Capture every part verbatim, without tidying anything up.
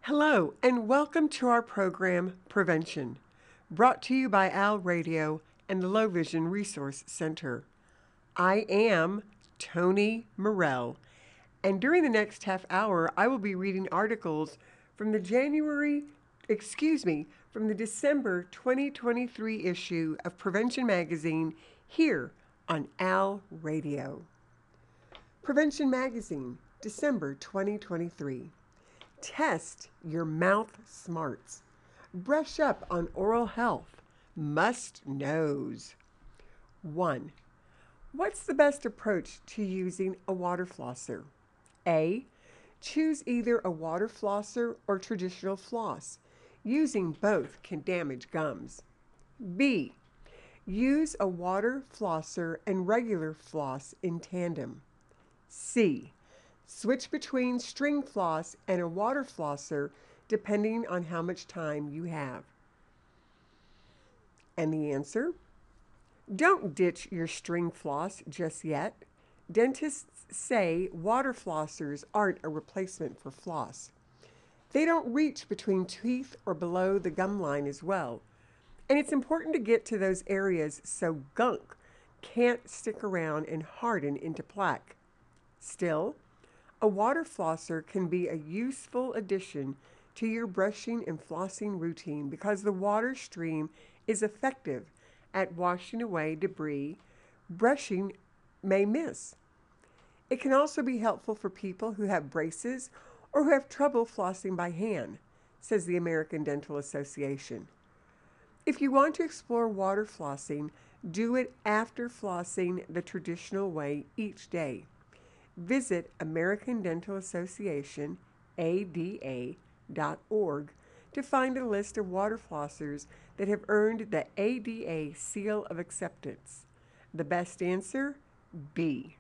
Hello, and welcome to our program, Prevention, brought to you by Al Radio and the Low Vision Resource Center. I am Tony Morell, and during the next half hour, I will be reading articles from the January, excuse me, from the December twenty twenty-three issue of Prevention Magazine here on Al Radio. Prevention Magazine, December twenty twenty-three. Test your mouth smarts. Brush up on oral health. Must knows. one. What's the best approach to using a water flosser? A. Choose either a water flosser or traditional floss. Using both can damage gums. B. Use a water flosser and regular floss in tandem. C. Switch between string floss and a water flosser depending on how much time you have. And the answer? Don't ditch your string floss just yet. Dentists say water flossers aren't a replacement for floss. They don't reach between teeth or below the gum line as well. And it's important to get to those areas so gunk can't stick around and harden into plaque. Still, a water flosser can be a useful addition to your brushing and flossing routine because the water stream is effective at washing away debris brushing may miss. It can also be helpful for people who have braces or who have trouble flossing by hand, says the American Dental Association. If you want to explore water flossing, do it after flossing the traditional way each day. Visit American Dental Association, A D A dot org, to find a list of water flossers that have earned the A D A seal of acceptance. The best answer? B.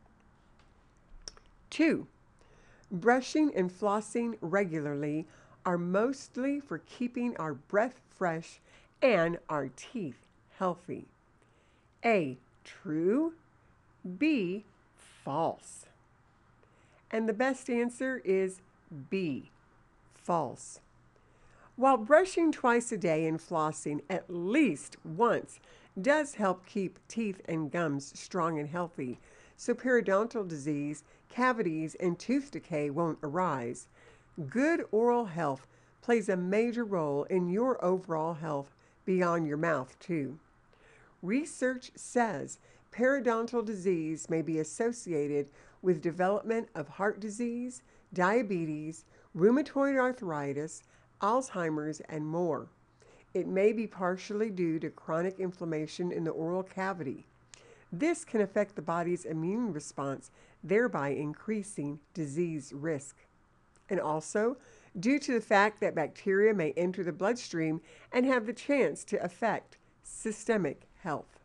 two. Brushing and flossing regularly are mostly for keeping our breath fresh and our teeth healthy. A. True. B. False. And the best answer is B. False. While brushing twice a day and flossing at least once does help keep teeth and gums strong and healthy, so periodontal disease, cavities, and tooth decay won't arise, good oral health plays a major role in your overall health beyond your mouth, too. Research says periodontal disease may be associated with development of heart disease, diabetes, rheumatoid arthritis, Alzheimer's, and more. It may be partially due to chronic inflammation in the oral cavity. This can affect the body's immune response, thereby increasing disease risk. And also, due to the fact that bacteria may enter the bloodstream and have the chance to affect systemic health.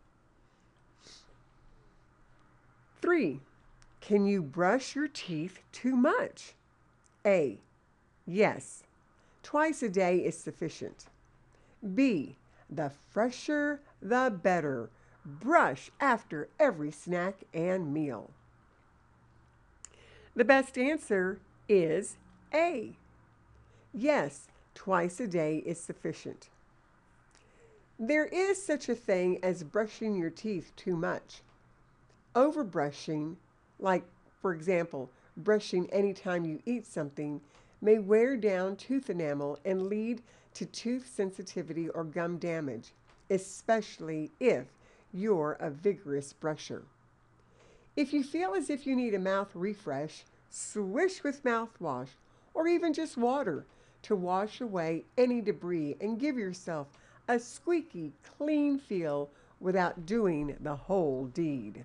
three. Can you brush your teeth too much? A. Yes. Twice a day is sufficient. B. The fresher, the better. Brush after every snack and meal. The best answer is A. Yes, twice a day is sufficient. There is such a thing as brushing your teeth too much. Overbrushing, like, for example, brushing anytime you eat something, may wear down tooth enamel and lead to tooth sensitivity or gum damage, especially if you're a vigorous brusher. If you feel as if you need a mouth refresh, swish with mouthwash or even just water to wash away any debris and give yourself a squeaky, clean feel without doing the whole deed.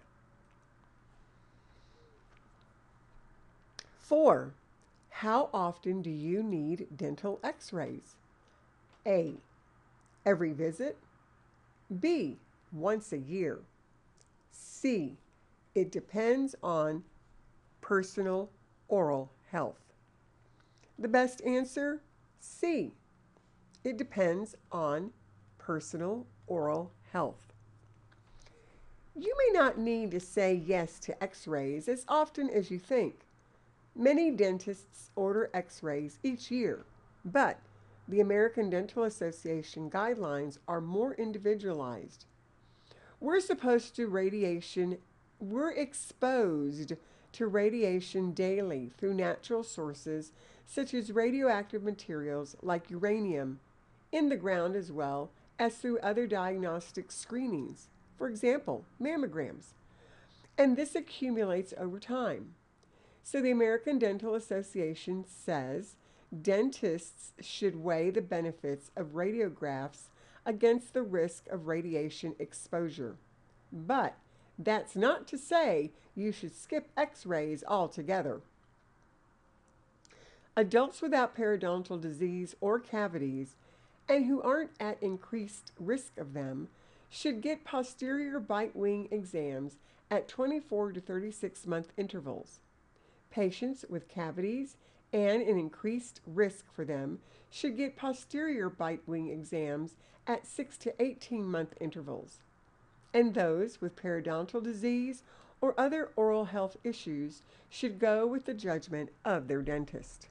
four. How often do you need dental x-rays? A. Every visit. B. Once a year. C. It depends on personal oral health. The best answer? C. It depends on personal oral health. You may not need to say yes to x-rays as often as you think. Many dentists order x-rays each year, But the American Dental Association guidelines are more individualized. We're supposed to radiation, we're exposed to radiation daily through natural sources such as radioactive materials like uranium, in the ground as well as through other diagnostic screenings, for example, mammograms. And this accumulates over time. So the American Dental Association says dentists should weigh the benefits of radiographs against the risk of radiation exposure. But that's not to say you should skip x rays altogether. Adults without periodontal disease or cavities and who aren't at increased risk of them should get posterior bite wing exams at twenty-four to thirty-six month intervals. Patients with cavities and an increased risk for them should get posterior bite wing exams at six to eighteen month intervals. And those with periodontal disease or other oral health issues should go with the judgment of their dentist.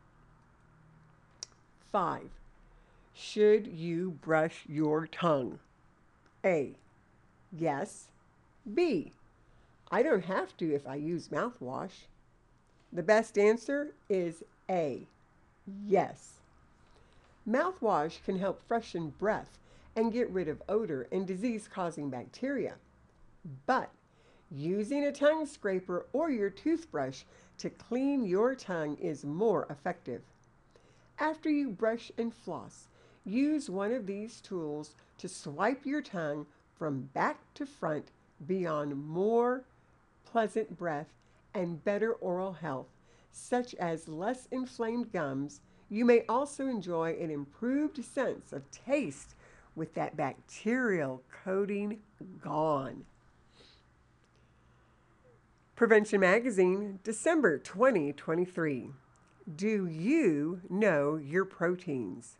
five. Should you brush your tongue? A. Yes. B. I don't have to if I use mouthwash. The best answer is A. Yes. Mouthwash can help freshen breath and get rid of odor and disease-causing bacteria. But using a tongue scraper or your toothbrush to clean your tongue is more effective. After you brush and floss, use one of these tools to swipe your tongue from back to front beyond more pleasant breath and better oral health, such as less inflamed gums. You may also enjoy an improved sense of taste with that bacterial coating gone. Prevention Magazine, December twenty twenty-three. Do you know your proteins?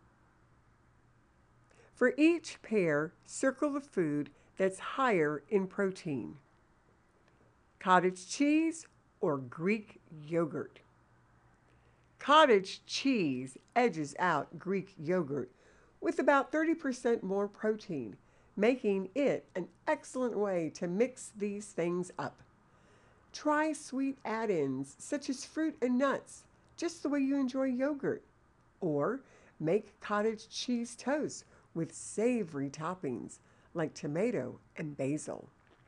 For each pair, circle the food that's higher in protein: cottage cheese or Greek yogurt. Cottage cheese edges out Greek yogurt with about thirty percent more protein, making it an excellent way to mix these things up. Try sweet add-ins such as fruit and nuts, just the way you enjoy yogurt. Or make cottage cheese toast with savory toppings like tomato and basil.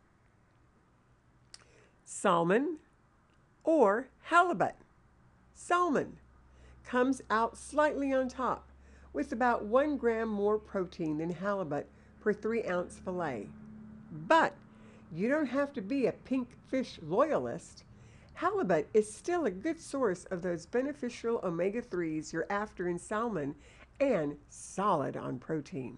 Salmon or halibut. Salmon comes out slightly on top with about one gram more protein than halibut per three ounce fillet. But you don't have to be a pink fish loyalist. Halibut is still a good source of those beneficial omega threes you're after in salmon and solid on protein.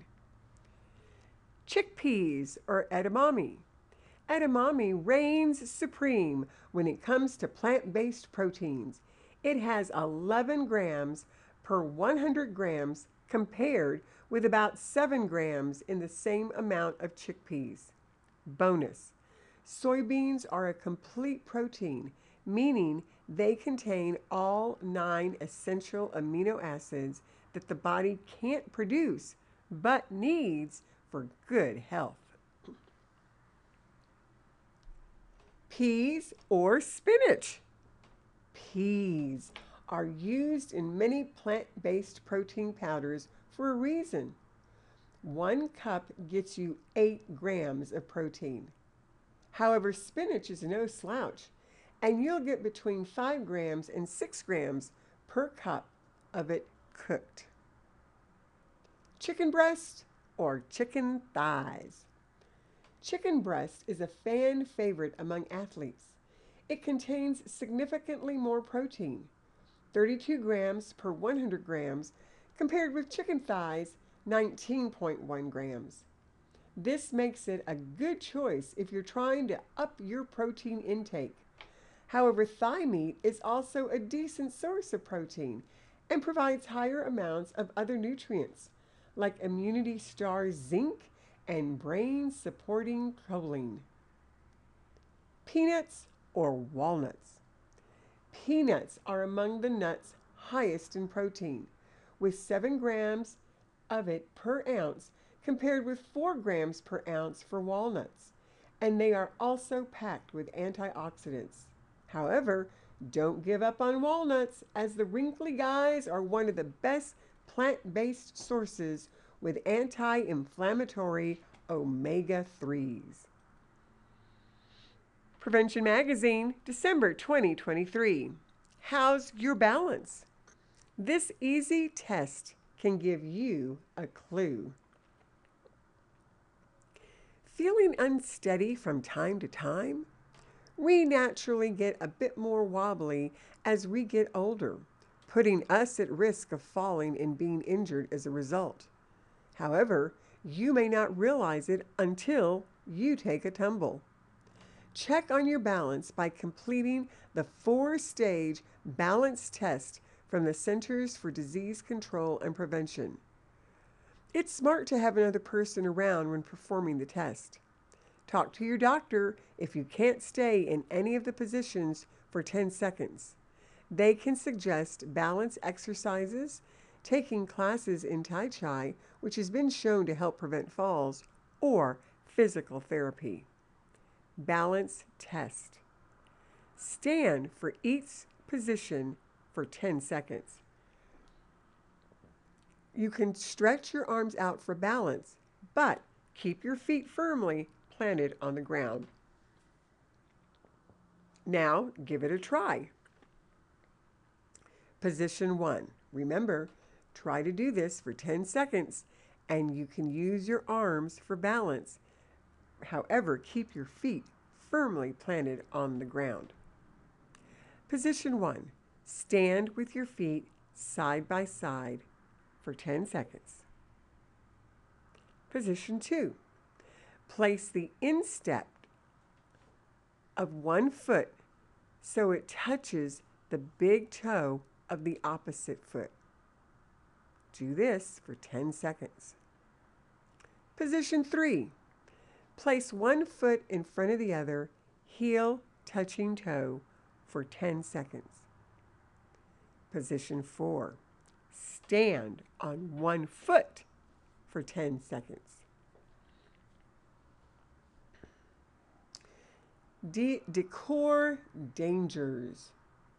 Chickpeas or edamame. Edamame reigns supreme when it comes to plant-based proteins. It has eleven grams per one hundred grams compared with about seven grams in the same amount of chickpeas. Bonus: soybeans are a complete protein, meaning they contain all nine essential amino acids that the body can't produce but needs for good health. Peas or spinach. Peas are used in many plant-based protein powders for a reason. One cup gets you eight grams of protein. However, spinach is no slouch, and you'll get between five grams and six grams per cup of it cooked. Chicken breast or chicken thighs. Chicken breast is a fan favorite among athletes. It contains significantly more protein, thirty-two grams per one hundred grams, compared with chicken thighs, nineteen point one grams. This makes it a good choice if you're trying to up your protein intake. However, thigh meat is also a decent source of protein and provides higher amounts of other nutrients like Immunity Star zinc and brain supporting choline. Peanuts or walnuts. Peanuts are among the nuts highest in protein, with seven grams of it per ounce compared with four grams per ounce for walnuts. And they are also packed with antioxidants. However, don't give up on walnuts, as the wrinkly guys are one of the best plant-based sources with anti-inflammatory omega threes. Prevention Magazine, December twenty twenty-three. How's your balance? This easy test can give you a clue. Feeling unsteady from time to time? We naturally get a bit more wobbly as we get older, putting us at risk of falling and being injured as a result. However, you may not realize it until you take a tumble. Check on your balance by completing the four-stage balance test from the Centers for Disease Control and Prevention. It's smart to have another person around when performing the test. Talk to your doctor if you can't stay in any of the positions for ten seconds. They can suggest balance exercises, taking classes in Tai Chi, which has been shown to help prevent falls, or physical therapy. Balance test. Stand for each position for ten seconds. You can stretch your arms out for balance, but keep your feet firmly planted on the ground. Now, give it a try. Position one. Remember, try to do this for ten seconds, and you can use your arms for balance. However, keep your feet firmly planted on the ground. Position one. Stand with your feet side by side for ten seconds. Position two. Place the instep of one foot so it touches the big toe of the opposite foot. Do this for ten seconds. Position three. Place one foot in front of the other, heel touching toe, for ten seconds. Position four. Stand on one foot for ten seconds. De- decor dangers.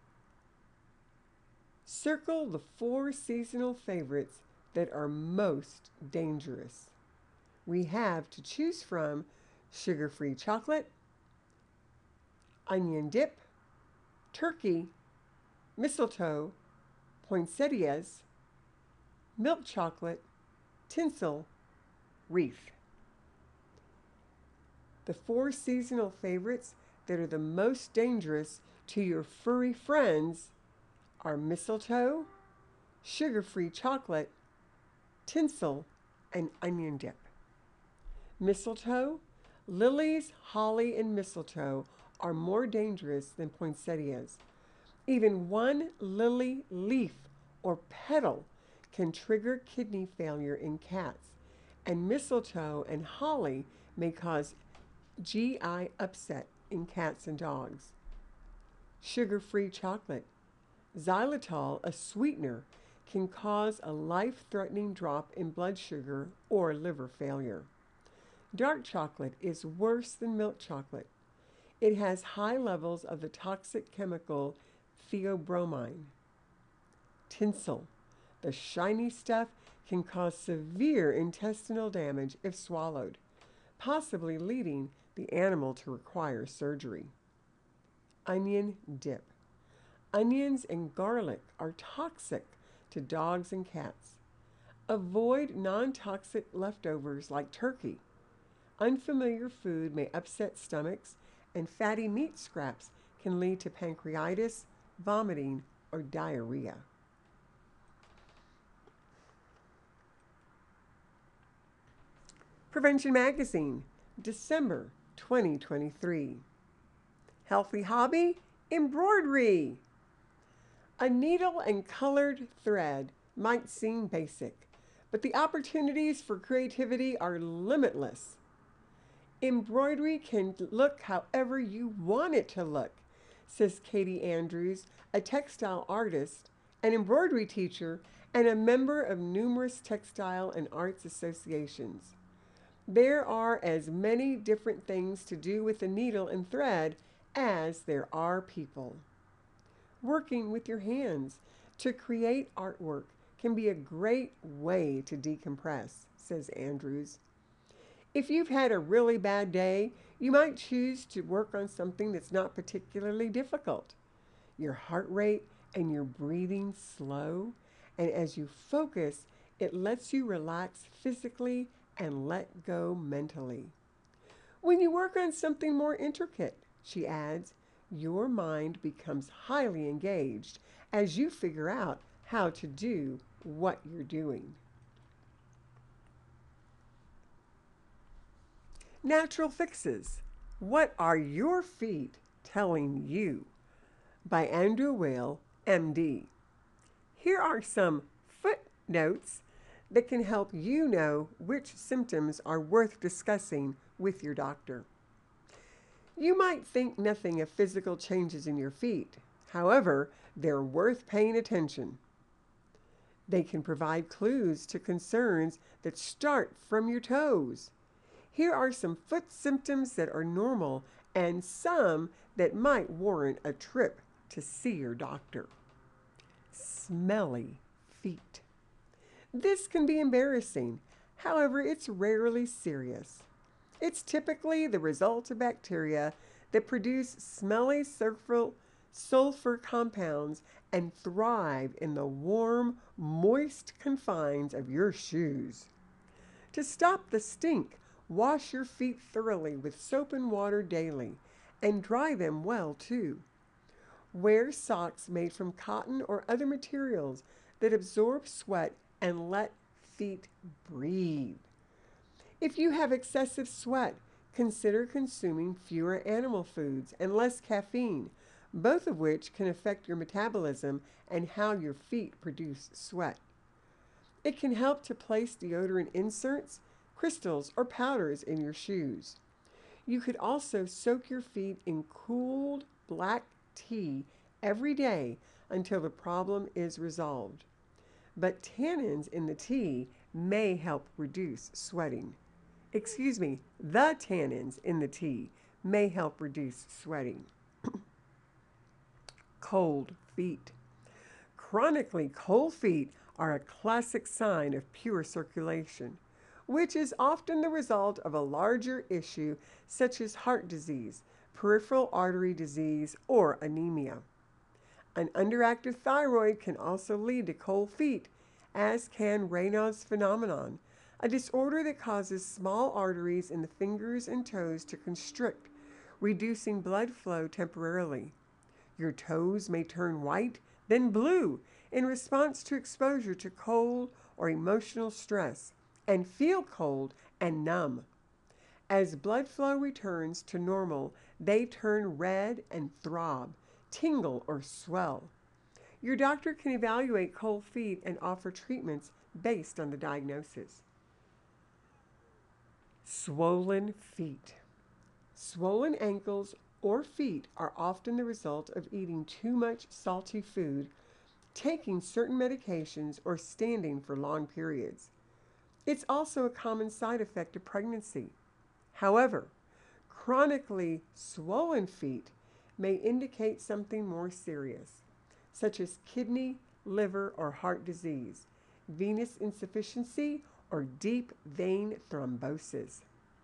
Circle the four seasonal favorites that are most dangerous. We have to choose from sugar-free chocolate, onion dip, turkey, mistletoe, poinsettias, milk chocolate, tinsel, wreath. The four seasonal favorites that are the most dangerous to your furry friends are mistletoe, sugar-free chocolate, tinsel, and onion dip. Mistletoe, lilies, holly, and mistletoe are more dangerous than poinsettias. Even one lily leaf or petal can trigger kidney failure in cats, and mistletoe and holly may cause G I upset in cats and dogs. Sugar-free chocolate. Xylitol, a sweetener, can cause a life-threatening drop in blood sugar or liver failure. Dark chocolate is worse than milk chocolate. It has high levels of the toxic chemical theobromine. Tinsel, the shiny stuff, can cause severe intestinal damage if swallowed, possibly leading the animal to require surgery. Onion dip. Onions and garlic are toxic to dogs and cats. Avoid non-toxic leftovers like turkey. Unfamiliar food may upset stomachs, and fatty meat scraps can lead to pancreatitis, vomiting, or diarrhea. Prevention Magazine, December twenty twenty-three. Healthy hobby? Embroidery. A needle and colored thread might seem basic, but the opportunities for creativity are limitless. Embroidery can look however you want it to look, says Katie Andrews, a textile artist an embroidery teacher, and a member of numerous textile and arts associations. There are as many different things to do with the needle and thread as there are people. Working with your hands to create artwork can be a great way to decompress, says Andrews. If you've had a really bad day, you might choose to work on something that's not particularly difficult. Your heart rate and your breathing slow, and as you focus, it lets you relax physically and let go mentally. When you work on something more intricate, she adds, your mind becomes highly engaged as you figure out how to do what you're doing. Natural Fixes. What are your feet telling you? By Andrew Weil, M D. Here are some footnotes that can help you know which symptoms are worth discussing with your doctor. You might think nothing of physical changes in your feet. However, they're worth paying attention. They can provide clues to concerns that start from your toes. Here are some foot symptoms that are normal and some that might warrant a trip to see your doctor. Smelly feet. This can be embarrassing. However, it's rarely serious. It's typically the result of bacteria that produce smelly sulfur, sulfur compounds and thrive in the warm, moist confines of your shoes. To stop the stink, wash your feet thoroughly with soap and water daily and dry them well too. Wear socks made from cotton or other materials that absorb sweat and let feet breathe. If you have excessive sweat, consider consuming fewer animal foods and less caffeine, both of which can affect your metabolism and how your feet produce sweat. It can help to place deodorant inserts, crystals, or powders in your shoes. You could also soak your feet in cooled black tea every day until the problem is resolved. But tannins in the tea may help reduce sweating. Excuse me, the tannins in the tea may help reduce sweating. Cold feet. Chronically cold feet are a classic sign of pure circulation, which is often the result of a larger issue such as heart disease, peripheral artery disease, or anemia. An underactive thyroid can also lead to cold feet, as can Raynaud's phenomenon, a disorder that causes small arteries in the fingers and toes to constrict, reducing blood flow temporarily. Your toes may turn white, then blue, in response to exposure to cold or emotional stress, and feel cold and numb. As blood flow returns to normal, they turn red and throb, tingle, or swell. Your doctor can evaluate cold feet and offer treatments based on the diagnosis. Swollen feet. Swollen ankles or feet are often the result of eating too much salty food, taking certain medications, or standing for long periods. It's also a common side effect of pregnancy. However, chronically swollen feet may indicate something more serious, such as kidney, liver, or heart disease, venous insufficiency, or deep vein thrombosis.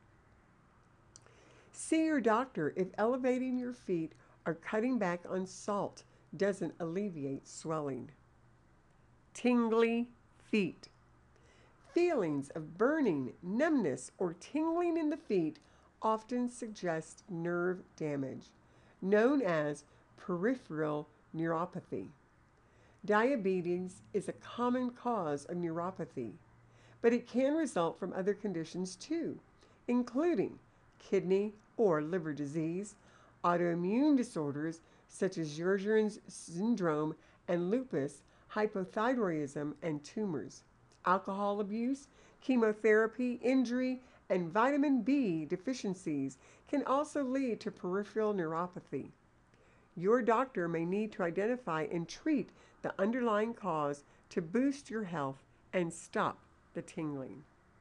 See your doctor if elevating your feet or cutting back on salt doesn't alleviate swelling. Tingly feet. Feelings of burning, numbness, or tingling in the feet often suggest nerve damage, known as peripheral neuropathy. Diabetes is a common cause of neuropathy, but it can result from other conditions too, including kidney or liver disease, autoimmune disorders such as Sjögren's syndrome and lupus, hypothyroidism, and tumors, alcohol abuse, chemotherapy, injury, and vitamin B deficiencies can also lead to peripheral neuropathy. Your doctor may need to identify and treat the underlying cause to boost your health and stop the tingling.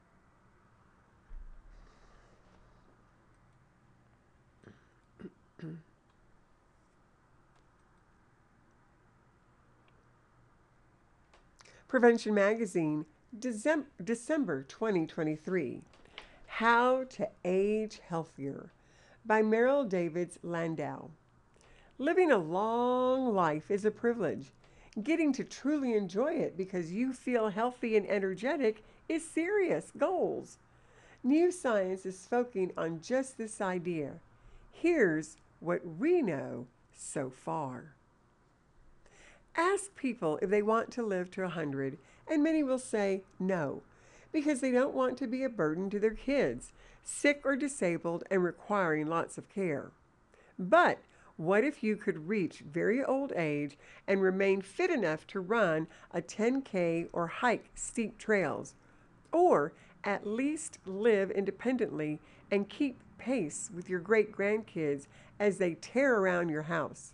Prevention Magazine, Decem- December twenty twenty-three. How to Age Healthier by Meryl Davids Landau. Living a long life is a privilege. Getting to truly enjoy it because you feel healthy and energetic is serious goals. New science is focusing on just this idea. Here's what we know so far. Ask people if they want to live to one hundred, and many will say no, because they don't want to be a burden to their kids, sick or disabled and requiring lots of care. But what if you could reach very old age and remain fit enough to run a ten K or hike steep trails, or at least live independently and keep pace with your great grandkids as they tear around your house?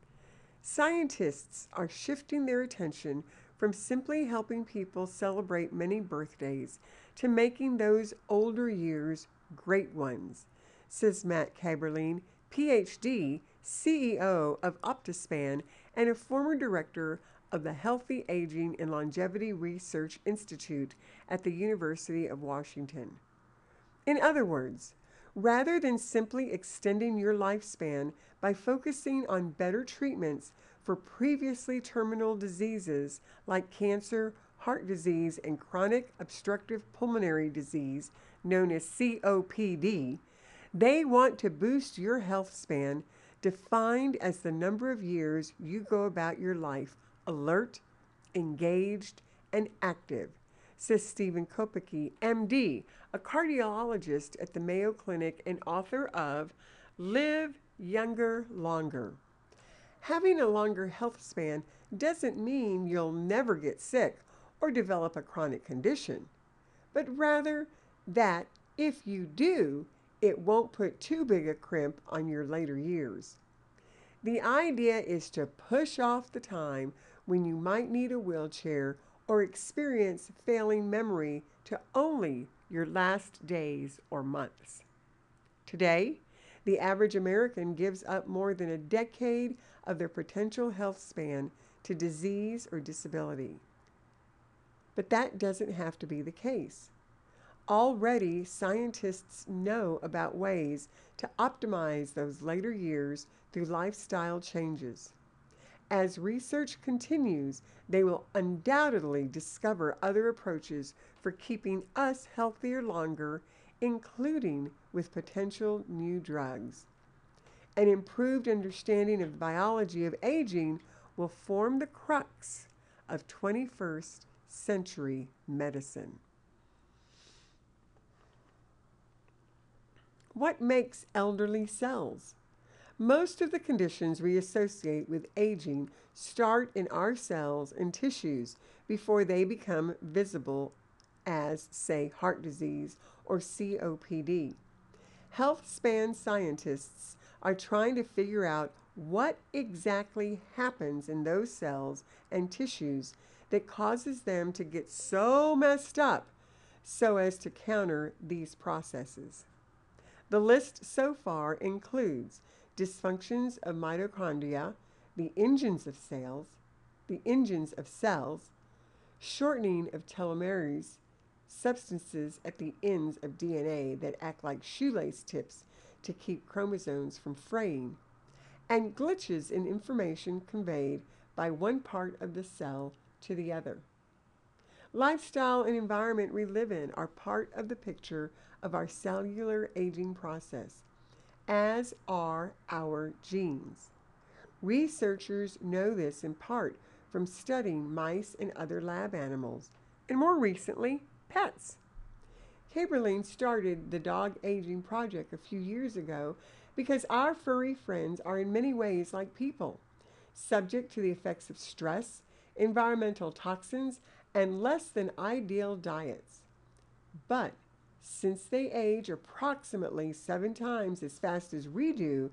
Scientists are shifting their attention from simply helping people celebrate many birthdays to making those older years great ones, says Matt Kaeberlein, P H D, C E O of Optispan, and a former director of the Healthy Aging and Longevity Research Institute at the University of Washington. In other words, rather than simply extending your lifespan by focusing on better treatments for previously terminal diseases like cancer, heart disease, and chronic obstructive pulmonary disease, known as C O P D, they want to boost your health span, defined as the number of years you go about your life alert, engaged, and active, says Stephen Kopicki, M D, a cardiologist at the Mayo Clinic and author of Live Younger Longer. Having a longer health span doesn't mean you'll never get sick or develop a chronic condition, but rather that if you do, it won't put too big a crimp on your later years. The idea is to push off the time when you might need a wheelchair or experience failing memory to only your last days or months. Today, the average American gives up more than a decade of their potential health span to disease or disability. But that doesn't have to be the case. Already, scientists know about ways to optimize those later years through lifestyle changes. As research continues, they will undoubtedly discover other approaches for keeping us healthier longer, including with potential new drugs. An improved understanding of the biology of aging will form the crux of twenty-first century medicine. What makes elderly cells? Most of the conditions we associate with aging start in our cells and tissues before they become visible as, say, heart disease or C O P D. Health span scientists are trying to figure out what exactly happens in those cells and tissues that causes them to get so messed up so as to counter these processes. The list so far includes dysfunctions of mitochondria, the engines of cells, the engines of cells, shortening of telomeres, substances at the ends of D N A that act like shoelace tips to keep chromosomes from fraying, and glitches in information conveyed by one part of the cell to the other. Lifestyle and environment we live in are part of the picture of our cellular aging process, as are our genes. Researchers know this in part from studying mice and other lab animals, and more recently, pets. Kaeberlein started the Dog Aging Project a few years ago because our furry friends are in many ways like people, subject to the effects of stress, environmental toxins, and less than ideal diets. But since they age approximately seven times as fast as we do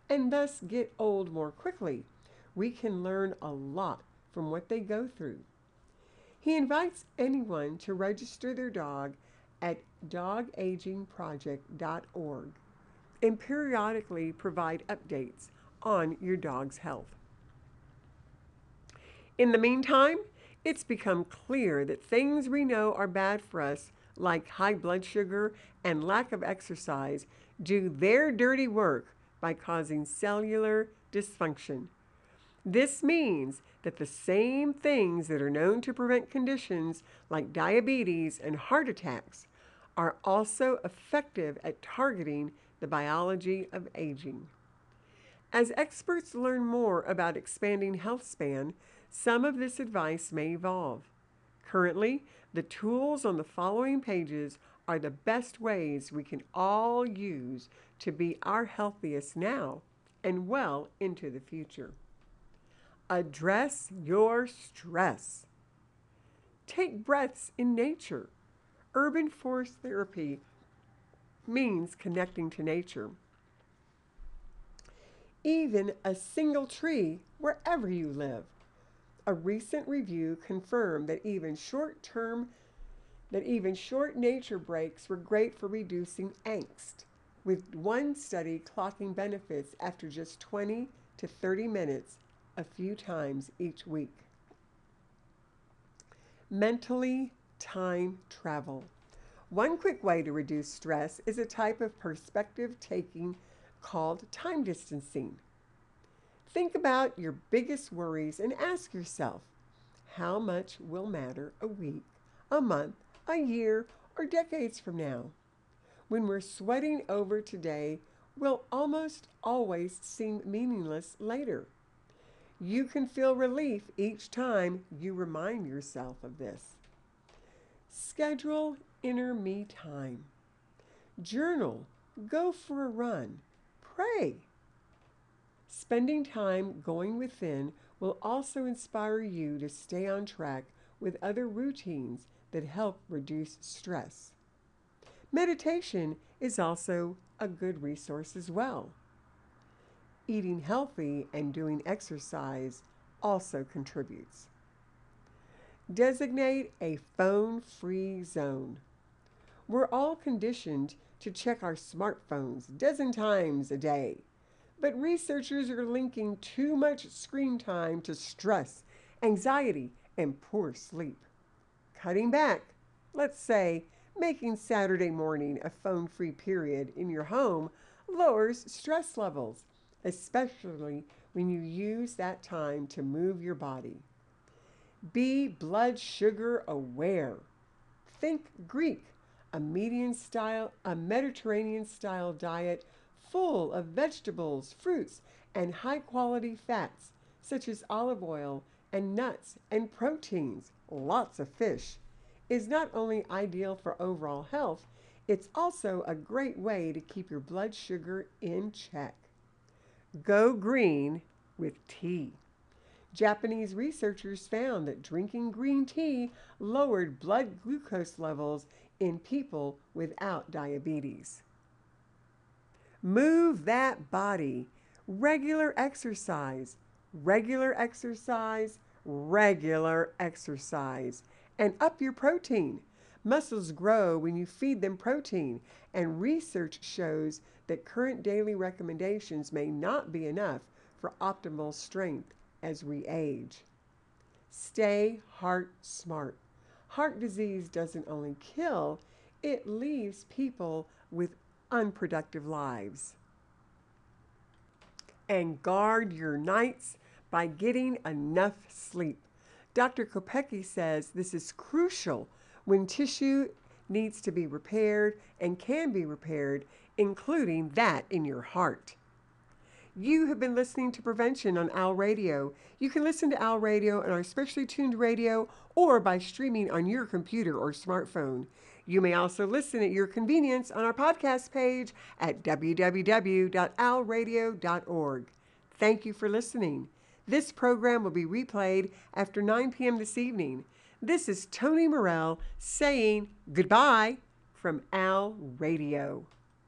and thus get old more quickly. We can learn a lot from what they go through. He invites anyone to register their dog at dog aging project dot org and periodically provide updates on your dog's health. In the meantime, it's become clear that things we know are bad for us, like high blood sugar and lack of exercise, do their dirty work by causing cellular dysfunction. This means that the same things that are known to prevent conditions like diabetes and heart attacks are also effective at targeting the biology of aging. As experts learn more about expanding health span, some of this advice may evolve. Currently, the tools on the following pages are the best ways we can all use to be our healthiest now and well into the future. Address your stress. Take breaths in nature. Urban forest therapy means connecting to nature. Even a single tree wherever you live. A recent review confirmed that even short-term that even short nature breaks were great for reducing angst, with one study clocking benefits after just twenty to thirty minutes a few times each week. Mentally time travel. One quick way to reduce stress is a type of perspective taking called time distancing. Think about your biggest worries and ask yourself, how much will matter a week, a month, a year, or decades from now? When we're sweating over today, will almost always seem meaningless later. You can feel relief each time you remind yourself of this. Schedule inner me time. Journal, go for a run, pray. Spending time going within will also inspire you to stay on track with other routines that help reduce stress. Meditation is also a good resource as well. Eating healthy and doing exercise also contributes. Designate a phone-free zone. We're all conditioned to check our smartphones a dozen times a day, but researchers are linking too much screen time to stress, anxiety, and poor sleep. Cutting back, let's say making Saturday morning a phone-free period in your home, lowers stress levels, especially when you use that time to move your body. Be blood sugar aware. Think Greek, a Median style, a Mediterranean style diet full of vegetables, fruits, and high-quality fats, such as olive oil and nuts and proteins, lots of fish, is not only ideal for overall health, it's also a great way to keep your blood sugar in check. Go green with tea. Japanese researchers found that drinking green tea lowered blood glucose levels in people without diabetes. Move that body. Regular exercise, regular exercise, regular exercise, and up your protein. Muscles grow when you feed them protein, and research shows that current daily recommendations may not be enough for optimal strength as we age. Stay heart smart. Heart disease doesn't only kill, it leaves people with unproductive lives. And guard your nights by getting enough sleep. Doctor Kopecky says this is crucial when tissue needs to be repaired and can be repaired, including that in your heart. You have been listening to Prevention on Owl Radio. You can listen to Owl Radio on our specially tuned radio or by streaming on your computer or smartphone. You may also listen at your convenience on our podcast page at w w w dot owl radio dot org. Thank you for listening. This program will be replayed after nine p.m. this evening. This is Tony Morell saying goodbye from Owl Radio.